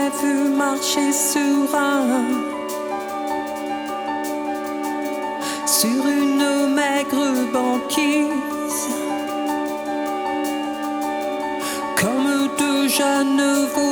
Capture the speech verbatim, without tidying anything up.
jamais vu marcher sur un, sur une maigre banquise, comme de jeunes veaux